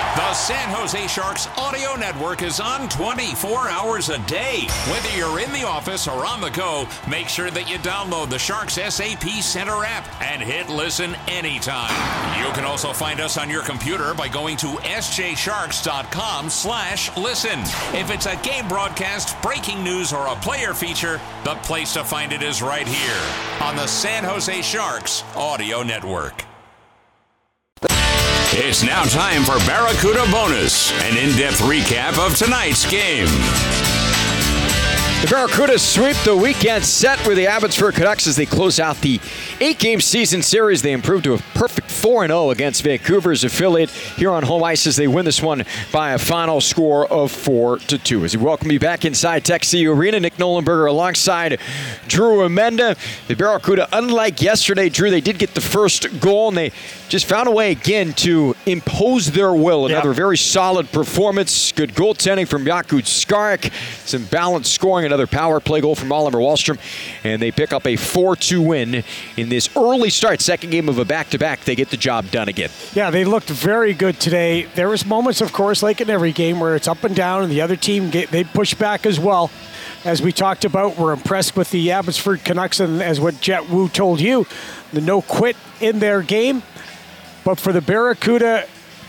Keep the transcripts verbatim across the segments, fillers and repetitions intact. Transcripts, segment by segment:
The San Jose Sharks audio network is on twenty-four hours a day. Whether you're in the office or on the go, make sure that you download the Sharks S A P Center app and hit listen anytime. You can also find us on your computer by going to s j sharks dot com slash listen. If it's a game broadcast, breaking news, or a player feature, the place to find it is right here on the San Jose Sharks audio network. It's now time for Barracuda Bonus, an in-depth recap of tonight's game. The Barracudas sweep the weekend set with the Abbotsford Canucks as they close out the eight-game season series. They improved to a perfect four and oh against Vancouver's affiliate here on home ice as they win this one by a final score of four to two. As we welcome you back inside Tech C U Arena, Nick Nolenberger alongside Drew Amenda. The Barracuda, unlike yesterday, Drew, they did get the first goal, and they just found a way again to impose their will. Another yep. very solid performance. Good goaltending from Jakub Skarek. Some balanced scoring. Another power play goal from Oliver Wahlstrom. And they pick up a four two win in this early start. Second game of a back-to-back. They get the job done again. Yeah, they looked very good today. There was moments, of course, like in every game, where it's up and down, and the other team, they push back as well. As we talked about, we're impressed with the Abbotsford Canucks, and as what Jet Wu told you, the no quit in their game. But for the Barracuda,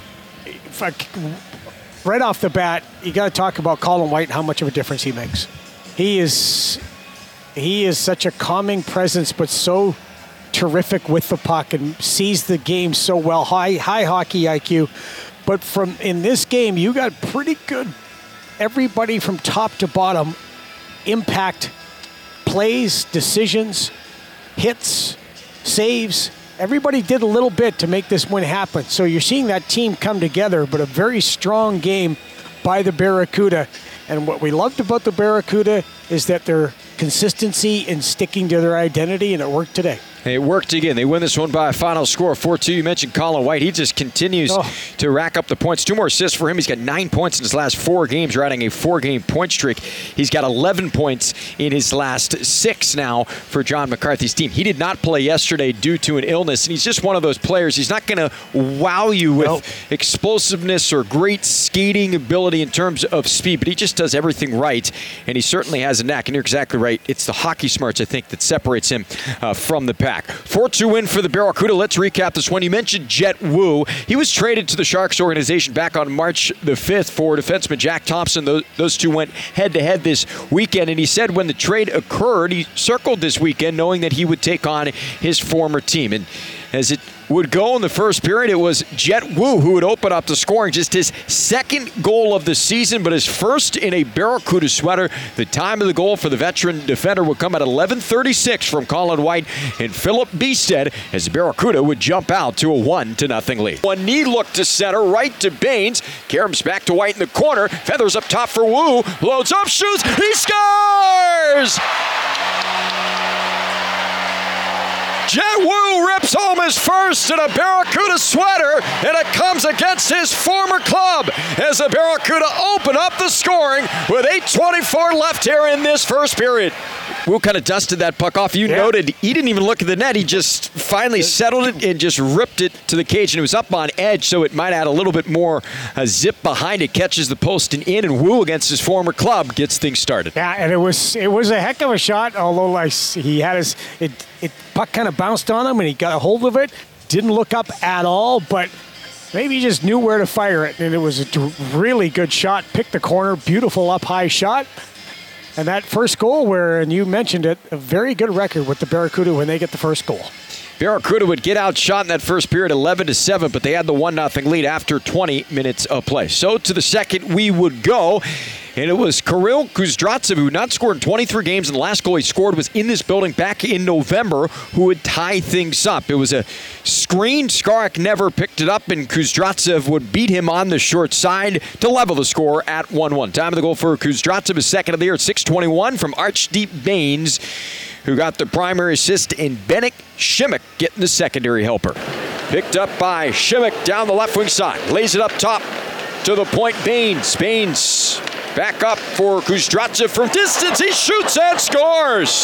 right off the bat, you got to talk about Colin White and how much of a difference he makes. He is he is such a calming presence, but so terrific with the puck and sees the game so well. High high hockey I Q. But from in this game, you got pretty good, everybody from top to bottom, impact plays, decisions, hits, saves. Everybody did a little bit to make this win happen. So you're seeing that team come together, but a very strong game by the Barracuda. And what we loved about the Barracuda is that their consistency in sticking to their identity, and it worked today. It worked again. They win this one by a final score of four two. You mentioned Colin White. He just continues oh. to rack up the points. Two more assists for him. He's got nine points in his last four games, riding a four-game point streak. He's got eleven points in his last six now for John McCarthy's team. He did not play yesterday due to an illness, and he's just one of those players. He's not going to wow you with nope. explosiveness or great skating ability in terms of speed, but he just does everything right, and he certainly has a knack. And you're exactly right. It's the hockey smarts, I think, that separates him uh, from the pack. four two win for the Barracuda. Let's recap this one. You mentioned Jet Wu. He was traded to the Sharks organization back on March the fifth for defenseman Jack Thompson. Those, those two went head-to-head this weekend, and he said when the trade occurred, he circled this weekend knowing that he would take on his former team. And as it would go in the first period, it was Jet Wu who would open up the scoring. Just his second goal of the season, but his first in a Barracuda sweater. The time of the goal for the veteran defender would come at eleven thirty-six from Colin White and Philip Beestead as the Barracuda would jump out to a one to nothing lead. One knee look to center, right to Baines. Caroms back to White in the corner. Feathers up top for Wu. Loads up, shoots. He scores! Jet Wu rips home his first in a Barracuda sweater, and it comes against his former club as the Barracuda open up the scoring with eight twenty-four left here in this first period. Wu kind of dusted that puck off. You yeah. noted he didn't even look at the net. He just finally settled it and just ripped it to the cage, and it was up on edge, so it might add a little bit more uh, zip behind it. Catches the post and in, and Wu against his former club gets things started. Yeah, and it was it was a heck of a shot, although like he had his it it puck kind of bounced on him and he got a hold of it. Didn't look up at all, but maybe he just knew where to fire it, and it was a really good shot. Picked the corner, beautiful up high shot. And that first goal where, and you mentioned it, a very good record with the Barracuda when they get the first goal. Barracuda would get outshot in that first period eleven to seven, but they had the one nothing lead after twenty minutes of play. So to the second we would go, and it was Kirill Kuzdratsev, who had not scored in twenty-three games, and the last goal he scored was in this building back in November, who would tie things up. It was a screen. Skarek never picked it up, and Kuzdratsev would beat him on the short side to level the score at one one. Time of the goal for Kuzdratsev is second of the year at six twenty-one from Archdeep Baines, who got the primary assist, and Bennik Shimmick getting the secondary helper. Picked up by Shimmick down the left wing side. Lays it up top to the point. Baines. Baines back up for Kuzdratsev from distance. He shoots and scores.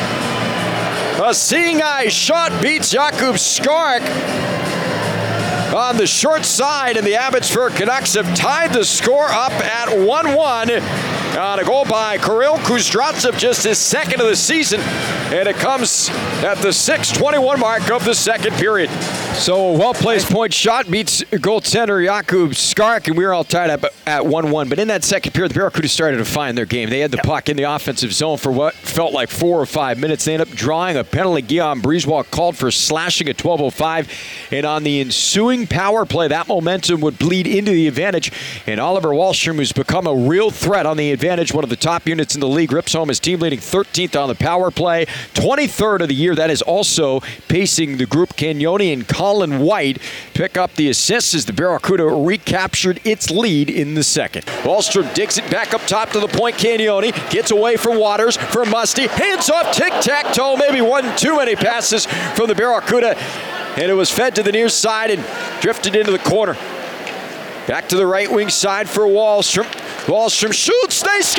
A seeing eye shot beats Jakub Skarek. on the short side, and the Abbotsford Canucks have tied the score up at one one on a goal by Kirill Kuznetsov, just his second of the season, and it comes at the six twenty-one mark of the second period. So a well-placed point shot beats goaltender Jakub Skark, and we were all tied up at one one. But in that second period, the Barracuda started to find their game. They had the puck in the offensive zone for what felt like four or five minutes. They ended up drawing a penalty. Guillaume Brisebois called for slashing at twelve oh five, and on the ensuing power play, that momentum would bleed into the advantage, and Oliver Wahlstrom, who's become a real threat on the advantage, one of the top units in the league, rips home his team leading thirteenth on the power play, twenty-third of the year. That is also pacing the group. Cagnoni and Colin White pick up the assists as the Barracuda recaptured its lead in the second. Wahlstrom digs it back up top to the point. Cagnoni gets away from Waters for Musty. Hands off, tic-tac-toe, maybe one too many passes from the Barracuda, and it was fed to the near side and drifted into the corner. Back to the right wing side for Wahlstrom. Wahlstrom shoots, they score!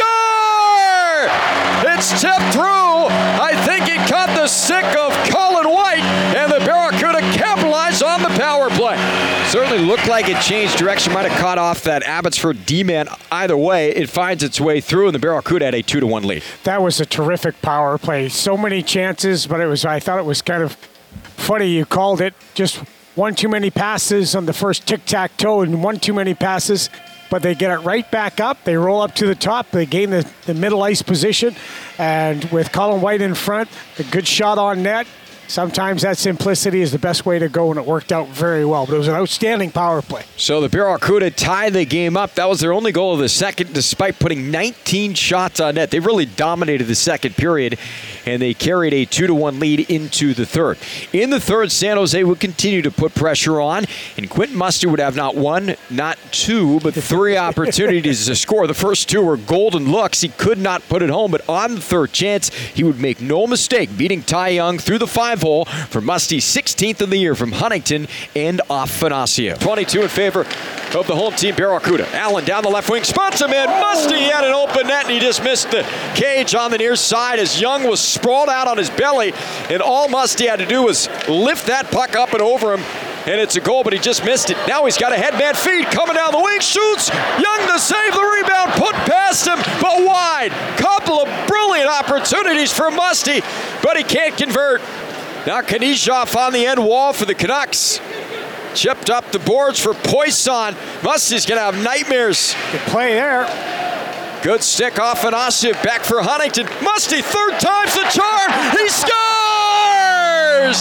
It's tipped through. I think it caught the stick of Colin White, and the Barracuda capitalized on the power play. Certainly looked like it changed direction, might have caught off that Abbotsford D-man. Either way, it finds its way through, and the Barracuda had a two to one lead. That was a terrific power play. So many chances, but it was. I thought it was kind of funny you called it. Just one too many passes on the first tic-tac-toe and one too many passes. But they get it right back up. They roll up to the top. They gain the, the middle ice position. And with Colin White in front, a good shot on net. Sometimes that simplicity is the best way to go, and it worked out very well. But it was an outstanding power play. So the Barracuda tied the game up. That was their only goal of the second, despite putting nineteen shots on net. They really dominated the second period, and they carried a two to one lead into the third. In the third, San Jose would continue to put pressure on, and Quentin Musty would have not one, not two, but three opportunities to score. The first two were golden looks. He could not put it home, but on the third chance, he would make no mistake, beating Ty Young through the five hole for Musty's sixteenth of the year from Huntington and Afanasiev. twenty-two in favor of the home team, Barracuda. Allen down the left wing, spots him in. Musty had an open net, and he just missed the cage on the near side as Young was sprawled out on his belly, and all Musty had to do was lift that puck up and over him, and it's a goal, but he just missed it. Now he's got a headman feed coming down the wing, shoots. Young to save the rebound, put past him, but wide. Couple of brilliant opportunities for Musty, but he can't convert. Now Kanishov on the end wall for the Canucks. Chipped up the boards for Poisson. Musty's going to have nightmares. Good play there. Good stick off Afanasiev, back for Huntington. Musty, third time's the charm. He scores!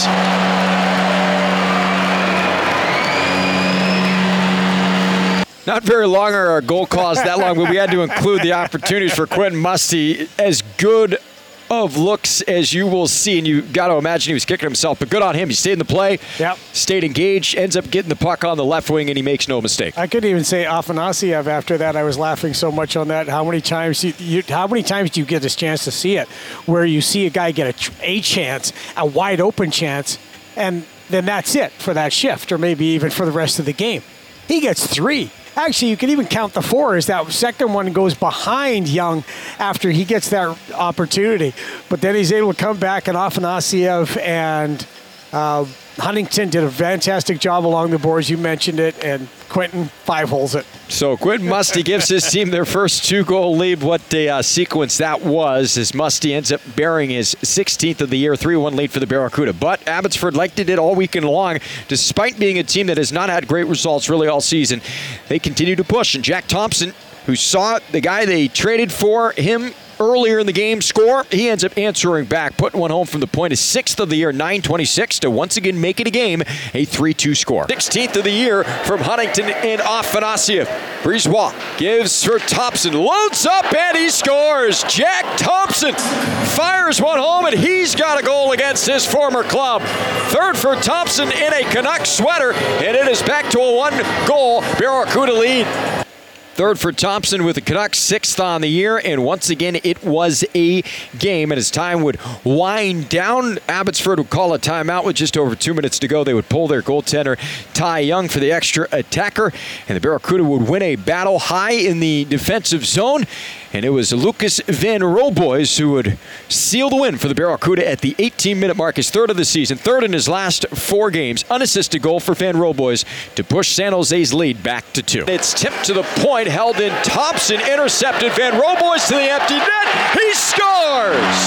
Not very long are our goal calls that long, but we had to include the opportunities for Quentin Musty. As good of looks as you will see, and you got to imagine he was kicking himself, but good on him. He stayed in the play, yep. Stayed engaged, ends up getting the puck on the left wing, and he makes no mistake. I couldn't even say Afanasiev after that. I was laughing so much on that. How many times you, you how many times do you get this chance to see it, where you see a guy get a, a chance, a wide open chance, and then that's it for that shift, or maybe even for the rest of the game. He gets three. Actually, you can even count the four as that second one goes behind Young after he gets that opportunity. But then he's able to come back, and Afanasiev and uh, Huntington did a fantastic job along the boards. You mentioned it, and Quentin five holes it. So Quentin Musty gives his team their first two-goal lead. What a uh, sequence that was, as Musty ends up bearing his sixteenth of the year, three one lead for the Barracuda. But Abbotsford, like they did all weekend long, despite being a team that has not had great results really all season, they continue to push. And Jack Thompson, who saw the guy they traded for him earlier in the game score, he ends up answering back, putting one home from the point, his sixth of the year, nine twenty-six, to once again make it a game, a three two score. sixteenth of the year from Huntington and Afanasiev. Brisebois gives for Thompson, loads up, and he scores. Jack Thompson fires one home, and he's got a goal against his former club. Third for Thompson in a Canucks sweater, and it is back to a one-goal Barracuda lead. Third for Thompson with the Canucks, sixth on the year, and once again it was a game. And as time would wind down, Abbotsford would call a timeout with just over two minutes to go. They would pull their goaltender Ty Young for the extra attacker, and the Barracuda would win a battle high in the defensive zone. And it was Lucas Van Roelboys who would seal the win for the Barracuda at the eighteen-minute mark. His third of the season, third in his last four games. Unassisted goal for Van Roelboys to push San Jose's lead back to two. It's tipped to the point, held in. Thompson intercepted. Van Roelboys to the empty net. He scores!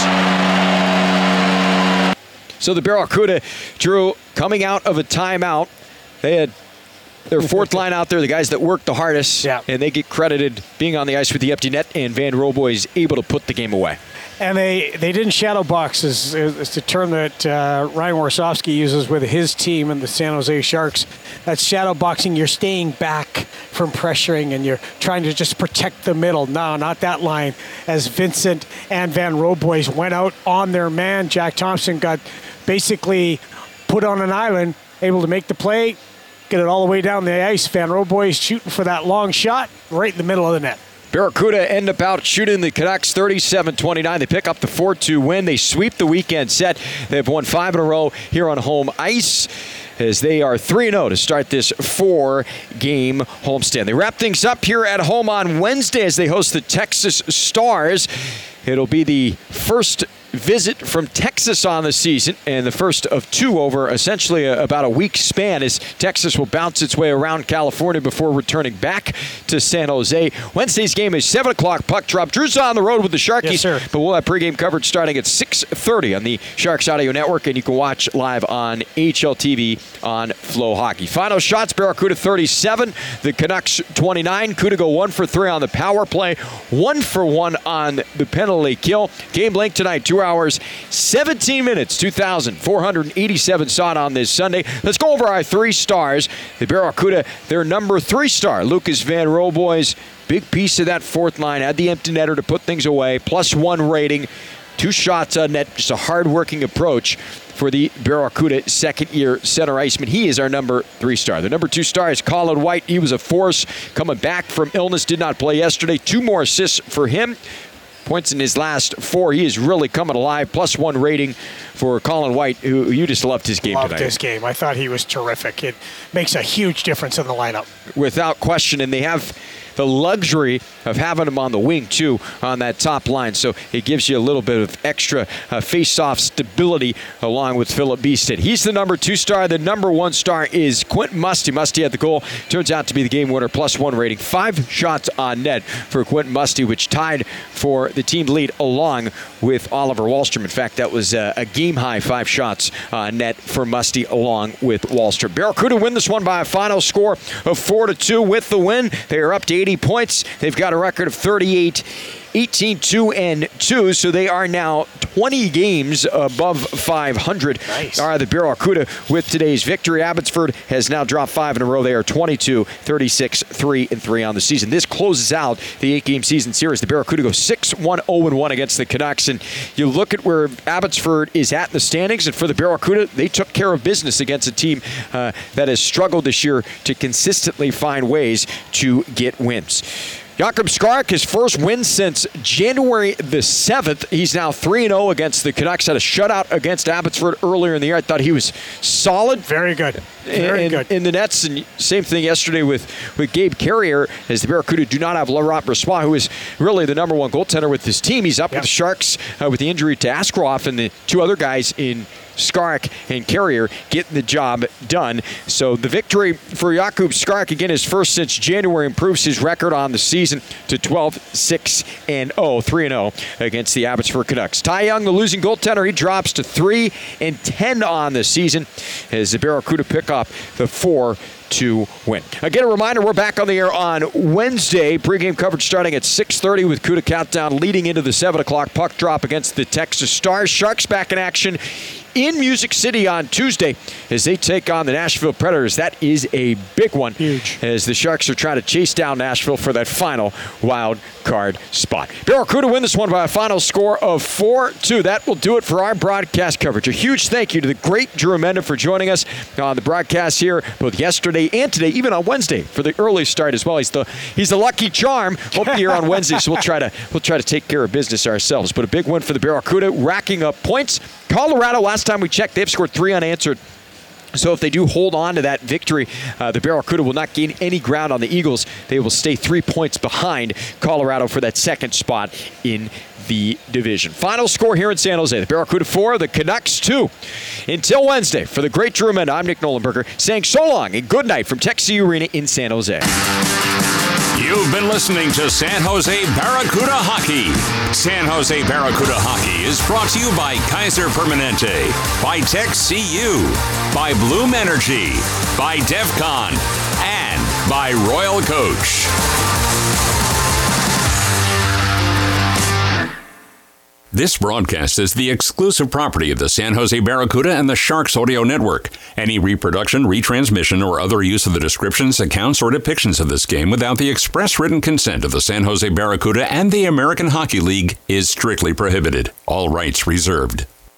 So the Barracuda, Drew, coming out of a timeout. They had their fourth line out there, the guys that worked the hardest, yeah. and they get credited being on the ice with the empty net, and Van Roelboys able to put the game away. And they, they didn't shadow box, is, is the term that uh, Ryan Warsofsky uses with his team and the San Jose Sharks. That's shadow boxing. You're staying back from pressuring and you're trying to just protect the middle. No, not that line. As Vincent and Van Roelboys went out on their man, Jack Thompson got basically put on an island, able to make the play, get it all the way down the ice. Van Roelboys shooting for that long shot right in the middle of the net. Barracuda end up out shooting the Canucks thirty-seven twenty-nine. They pick up the four two win. They sweep the weekend set. They've won five in a row here on home ice as they are three and oh to start this four-game homestand. They wrap things up here at home on Wednesday as they host the Texas Stars. It'll be the first visit from Texas on the season and the first of two over essentially a, about a week span as Texas will bounce its way around California before returning back to San Jose. Wednesday's game is seven o'clock puck drop. Drew's on the road with the Sharkies, yes, sir. But we'll have pregame coverage starting at six thirty on the Sharks Audio Network, and you can watch live on H L T V on Flow Hockey. Final shots, Barracuda thirty-seven, the Canucks twenty-nine. Cuda go one for three on the power play, one for one on the penalty kill. Game length tonight, two hours, seventeen minutes, two thousand four hundred eighty-seven saw it on this Sunday. Let's go over our three stars. The Barracuda, their number three star, Lucas Van Roelboys, big piece of that fourth line, had the empty netter to put things away, plus one rating, two shots on net, just a hard-working approach for the Barracuda second-year center iceman. He is our number three star. The number two star is Colin White. He was a force coming back from illness, did not play yesterday. Two more assists for him. Points in his last four. He is really coming alive. Plus one rating for Colin White, who you just loved his game loved tonight. Loved his game. I thought he was terrific. It makes a huge difference in the lineup. Without question. And they have the luxury of having him on the wing, too, on that top line. So it gives you a little bit of extra uh, face-off stability along with Philip Beeston. He's the number two star. The number one star is Quentin Musty. Musty had the goal. Turns out to be the game winner, plus one rating. Five shots on net for Quentin Musty, which tied for the team lead along with Oliver Wahlstrom. In fact, that was uh, a game-high five shots on net for Musty along with Wahlstrom. Barracuda win this one by a final score of four to two. With the win, they are up to eighty points. They've got a record of thirty-eight, eighteen, two, and two, so they are now twenty games above five hundred. Nice. Are the Barracuda with today's victory. Abbotsford has now dropped five in a row. They are twenty-two, thirty-six, three, and three on the season. This closes out the eight-game season series. The Barracuda go six one, oh, and one against the Canucks, and you look at where Abbotsford is at in the standings, and for the Barracuda, they took care of business against a team uh, that has struggled this year to consistently find ways to get wins. Jakub Skarek, his first win since January the seventh. He's now three and oh against the Canucks. Had a shutout against Abbotsford earlier in the year. I thought he was solid. Very good. Very in, good. In the nets. And same thing yesterday with, with Gabe Carrier, as the Barracuda do not have Laurent Brossoit, who is really the number one goaltender with his team. He's up yep. with the Sharks uh, with the injury to Askarov, and the two other guys in Skarek and Carrier getting the job done. So the victory for Jakub Skarek, again, his first since January, improves his record on the season to twelve, six, and oh, three and oh against the Abbotsford Canucks. Ty Young, the losing goaltender, he drops to three and ten on the season as the Barracuda pick up the four to win. Again, a reminder, we're back on the air on Wednesday. Pre-game coverage starting at six thirty with Cuda Countdown leading into the seven o'clock puck drop against the Texas Stars. Sharks back in action in Music City on Tuesday as they take on the Nashville Predators. That is a big one. Huge. As the Sharks are trying to chase down Nashville for that final wild card spot. Barracuda win this one by a final score of four two. That will do it for our broadcast coverage. A huge thank you to the great Drew Emenda for joining us on the broadcast here both yesterday and today, even on Wednesday for the early start as well. He's the he's the lucky charm. Hope to hear on Wednesday, so we'll try to we'll try to take care of business ourselves. But a big win for the Barracuda, racking up points. Colorado, last time we checked, they've scored three unanswered So if they do hold on to that victory, uh, the Barracuda will not gain any ground on the Eagles. They will stay three points behind Colorado for that second spot in the division. Final score here in San Jose. The Barracuda four, the Canucks two. Until Wednesday, for the great Drew Menda, I'm Nick Nolenberger, saying so long and good night from Tech C U Arena in San Jose. You've been listening to San Jose Barracuda Hockey. San Jose Barracuda Hockey is brought to you by Kaiser Permanente, by Tech C U, by Bloom Energy, by DEFCON, and by Royal Coach. This broadcast is the exclusive property of the San Jose Barracuda and the Sharks Audio Network. Any reproduction, retransmission, or other use of the descriptions, accounts, or depictions of this game without the express written consent of the San Jose Barracuda and the American Hockey League is strictly prohibited. All rights reserved.